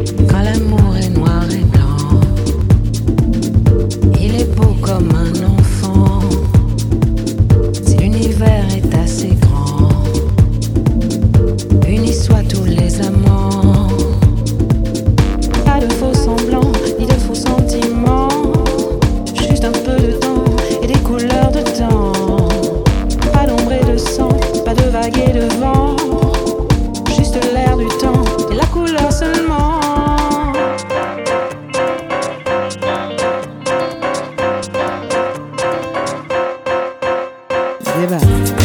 Quand l'amour est noir et blanc, il est beau comme un enfant. Si l'univers est assez grand, unis soient tous les amants. Pas de faux semblants, ni de faux sentiments. Juste un peu de temps et des couleurs de temps. Pas d'ombre et de sang, pas de vagues et de vent. Juste l'air du temps et la couleur seulement. Débat.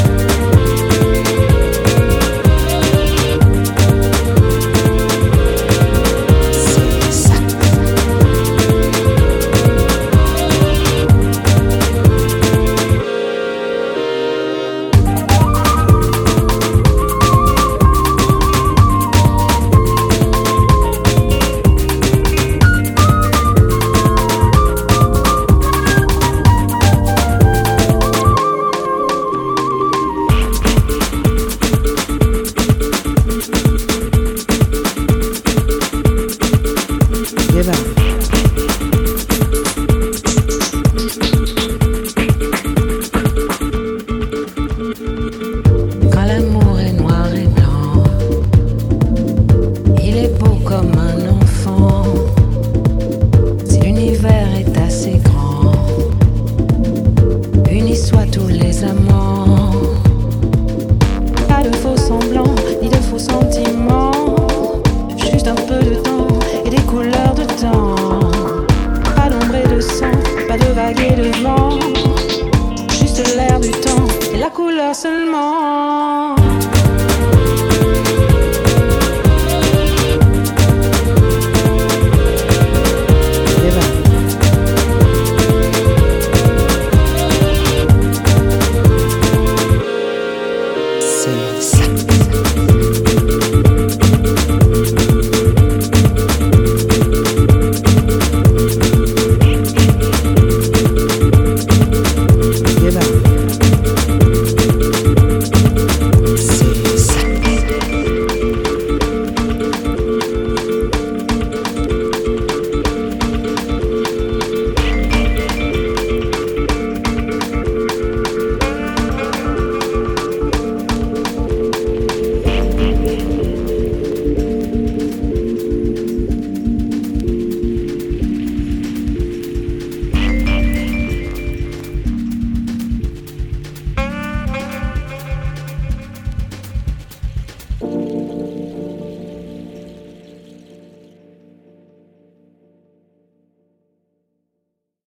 Quand l'amour est noir et blanc, il est beau comme un enfant. Si l'univers est assez grand, unis soient tous les amants. Pas de faux semblants, ni de faux sentiments. Juste un peu de temps et des couleurs de temps. Pas d'ombre et de sang, pas de vagues et de vent. Juste l'air du temps et la couleur seulement.